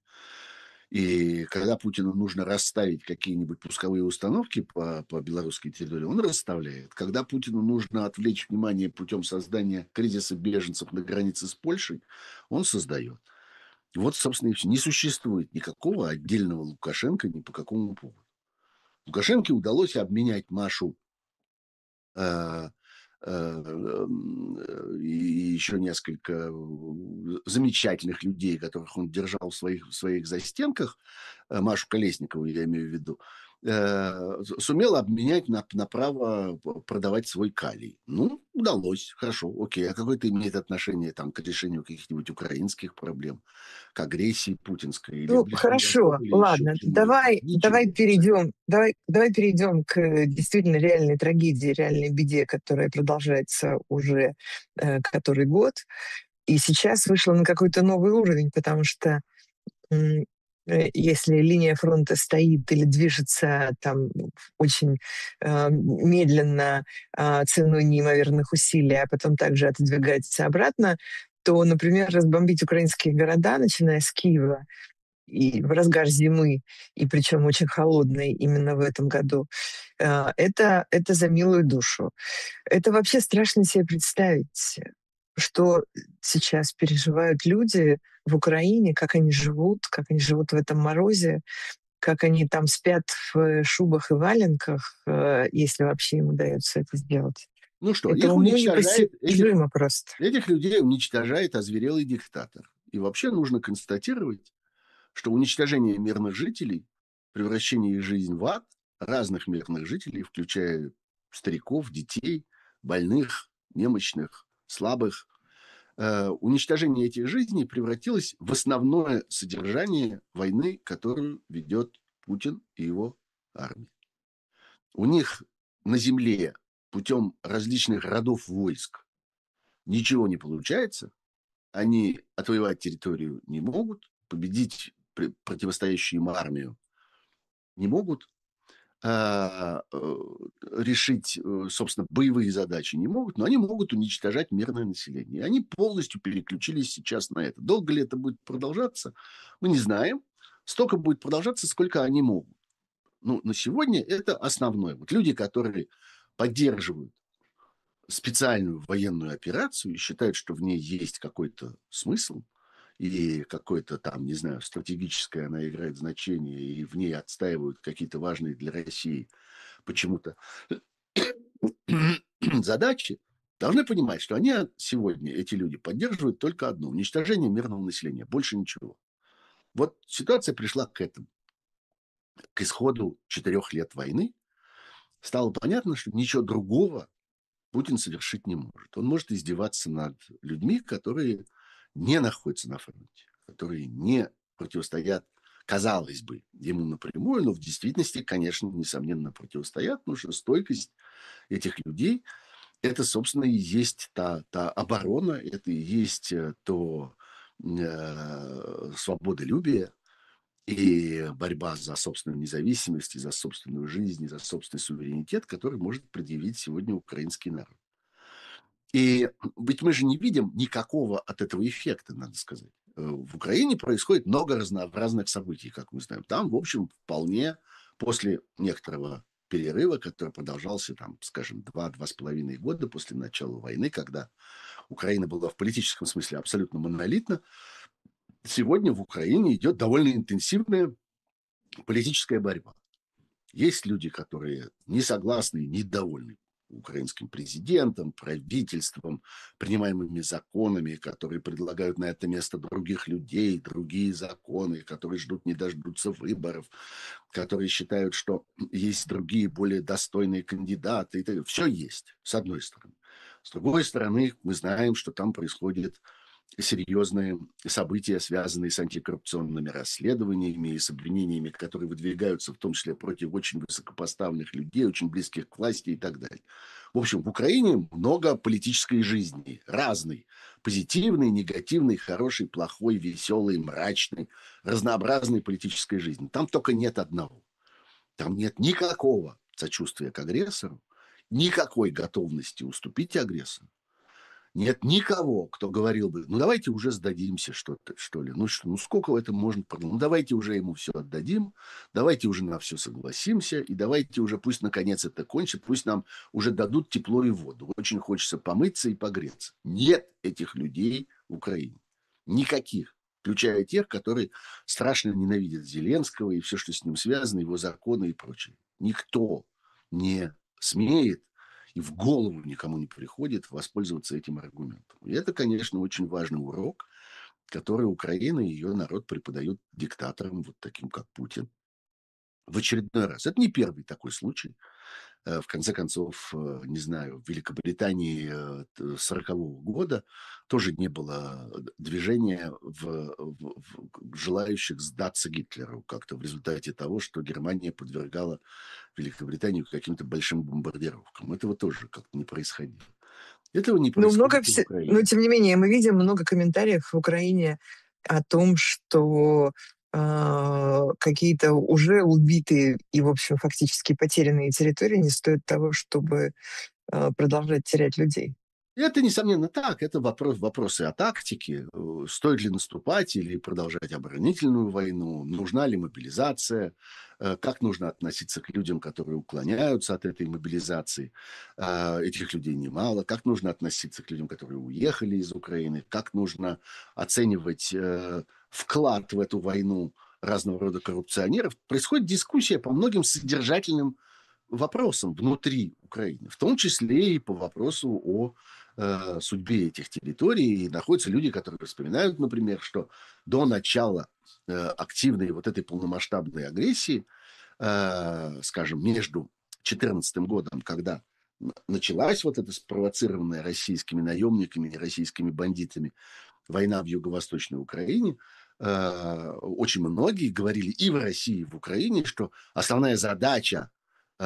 И когда Путину нужно расставить какие-нибудь пусковые установки по, по белорусской территории, он расставляет. Когда Путину нужно отвлечь внимание путем создания кризиса беженцев на границе с Польшей, он создает. Вот, собственно, и все. Не существует никакого отдельного Лукашенко ни по какому поводу. Лукашенко удалось обменять Машу э, э, м, э, и еще несколько э, замечательных людей, которых он держал в своих, в своих застенках, э, Машу Колесникову, я имею в виду, э, с- сумел обменять на, на право п- продавать свой калий. Ну, удалось, хорошо, окей. А какое это имеет отношение там, к решению каких-нибудь украинских проблем, к агрессии путинской или Ну, Ближнему хорошо, Востоку, или еще к ладно, чему-нибудь? давай, давай Ничего абсолютно. перейдем, давай, давай перейдем к э, действительно реальной трагедии, реальной беде, которая продолжается уже э, который год, и сейчас вышла на какой-то новый уровень, потому что м, э, если линия фронта стоит или движется там очень э, медленно, э, ценой неимоверных усилий, а потом также отодвигается обратно, то, например, разбомбить украинские города, начиная с Киева, и в разгар зимы, и причем очень холодной именно в этом году, э, это, это за милую душу. Это вообще страшно себе представить, что сейчас переживают люди в Украине, как они живут, как они живут в этом морозе, как они там спят в шубах и валенках, э, если вообще им удается это сделать. Ну что, Это их уму уничтожает, этих, непостижимо просто. этих людей уничтожает озверелый диктатор. И вообще нужно констатировать, что уничтожение мирных жителей, превращение их жизни в ад, разных мирных жителей, включая стариков, детей, больных, немощных, слабых, э, уничтожение этих жизней превратилось в основное содержание войны, которую ведет Путин и его армия. У них на земле путем различных родов войск ничего не получается, они отвоевать территорию не могут, победить пр- противостоящую им армию не могут, а, э, решить, э, собственно, боевые задачи не могут, но они могут уничтожать мирное население. И они полностью переключились сейчас на это. Долго ли это будет продолжаться, мы не знаем. Столько будет продолжаться, сколько они могут. Ну, на сегодня это основное. Вот люди, которые поддерживают специальную военную операцию и считают, что в ней есть какой-то смысл, и какое-то там, не знаю, стратегическое она играет значение, и в ней отстаивают какие-то важные для России почему-то задачи, должны понимать, что они сегодня, эти люди, поддерживают только одно – уничтожение мирного населения, больше ничего. Вот ситуация пришла к этому. К исходу четырех лет войны стало понятно, что ничего другого Путин совершить не может. Он может издеваться над людьми, которые не находятся на фронте, которые не противостоят, казалось бы, ему напрямую, но в действительности, конечно, несомненно, противостоят, потому что стойкость этих людей это, собственно, и есть та, та оборона, это и есть э, то э, свободолюбие и борьба за собственную независимость, и за собственную жизнь, и за собственный суверенитет, который может предъявить сегодня украинский народ. И ведь мы же не видим никакого от этого эффекта, надо сказать. Э, В Украине происходит много разнообразных событий, как мы знаем. Там, в общем, вполне после некоторого перерыва, который продолжался, там, скажем, два-два с половиной года после начала войны, когда Украина была в политическом смысле абсолютно монолитна, сегодня в Украине идет довольно интенсивная политическая борьба. Есть люди, которые не согласны и недовольны украинским президентом, правительством, принимаемыми законами, которые предлагают на это место других людей, другие законы, которые ждут, не дождутся выборов, которые считают, что есть другие, более достойные кандидаты. Все есть, с одной стороны. С другой стороны, мы знаем, что там происходит серьезные события, связанные с антикоррупционными расследованиями и с обвинениями, которые выдвигаются в том числе против очень высокопоставленных людей, очень близких к власти и так далее. В общем, в Украине много политической жизни, разной. Позитивной, негативной, хорошей, плохой, веселой, мрачной, разнообразной политической жизни. Там только нет одного. Там нет никакого сочувствия к агрессору, никакой готовности уступить агрессору. Нет никого, кто говорил бы, ну давайте уже сдадимся, что-то, что ли. Ну что, ну сколько в этом можно продолжать? Ну давайте уже ему все отдадим, давайте уже на все согласимся, и давайте уже пусть наконец это кончится, пусть нам уже дадут тепло и воду. Очень хочется помыться и погреться. Нет этих людей в Украине. Никаких. Включая тех, которые страшно ненавидят Зеленского и все, что с ним связано, его законы и прочее. Никто не смеет и в голову никому не приходит воспользоваться этим аргументом. И это, конечно, очень важный урок, который Украина и ее народ преподают диктаторам, вот таким как Путин, в очередной раз. Это не первый такой случай. Э, В конце концов, э, не знаю, в Великобритании э, т- сорокового года тоже не было движения в, в- в- желающих сдаться Гитлеру как-то в результате того, что Германия подвергала Великобританию каким-то большим бомбардировкам. Этого тоже как-то не происходило. Этого не Ну, происходит много и в все, но Украине. тем не менее мы видим много комментариев в Украине о том, что, а, какие-то уже убитые и, в общем, фактически потерянные территории не стоят того, чтобы, а, продолжать терять людей. И это, несомненно, так. Это вопрос, вопросы о тактике. Э, Стоит ли наступать или продолжать оборонительную войну? Нужна ли мобилизация? Э, Как нужно относиться к людям, которые уклоняются от этой мобилизации? А, Этих людей немало. Как нужно относиться к людям, которые уехали из Украины? Как нужно оценивать э, вклад в эту войну разного рода коррупционеров? Происходит дискуссия по многим содержательным вопросам внутри Украины, в том числе и по вопросу о э, судьбе этих территорий. И находятся люди, которые вспоминают, например, что до начала э, активной вот этой полномасштабной агрессии, э, скажем, между две тысячи четырнадцатым годом, когда н- началась вот эта спровоцированная российскими наемниками, российскими бандитами война в юго-восточной Украине, э, очень многие говорили и в России, и в Украине, что основная задача э,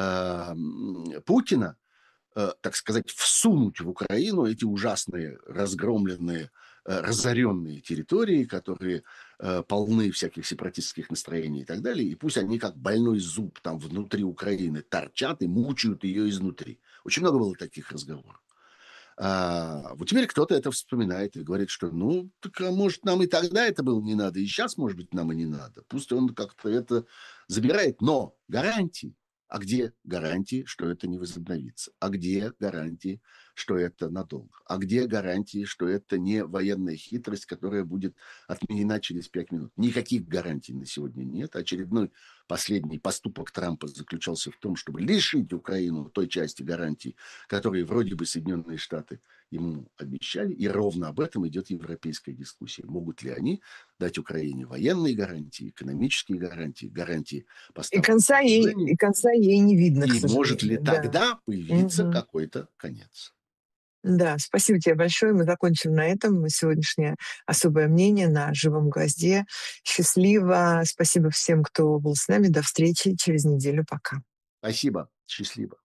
м, Путина, э, так сказать, всунуть в Украину эти ужасные, разгромленные, э, разоренные территории, которые э, полны всяких сепаратистских настроений и так далее, и пусть они как больной зуб там внутри Украины торчат и мучают ее изнутри. Очень много было таких разговоров. А, вот теперь кто-то это вспоминает и говорит, что ну, так, а может, нам и тогда это было не надо, и сейчас, может быть, нам и не надо. Пусть он как-то это забирает, но гарантии. А где гарантии, что это не возобновится? А где гарантии, что это надолго? А где гарантии, что это не военная хитрость, которая будет отменена через пять минут? Никаких гарантий на сегодня нет. Очередной последний поступок Трампа заключался в том, чтобы лишить Украину той части гарантий, которые вроде бы Соединенные Штаты ему обещали, и ровно об этом идет европейская дискуссия. Могут ли они дать Украине военные гарантии, экономические гарантии, гарантии И поставок конца ей вооружений, и конца ей не видно, к и может ли сожалению, да. тогда появиться Мгм. какой-то конец? Да, спасибо тебе большое. Мы закончим на этом сегодняшнее особое мнение на живом гвозде. Счастливо. Спасибо всем, кто был с нами. До встречи через неделю. Пока. Спасибо, счастливо.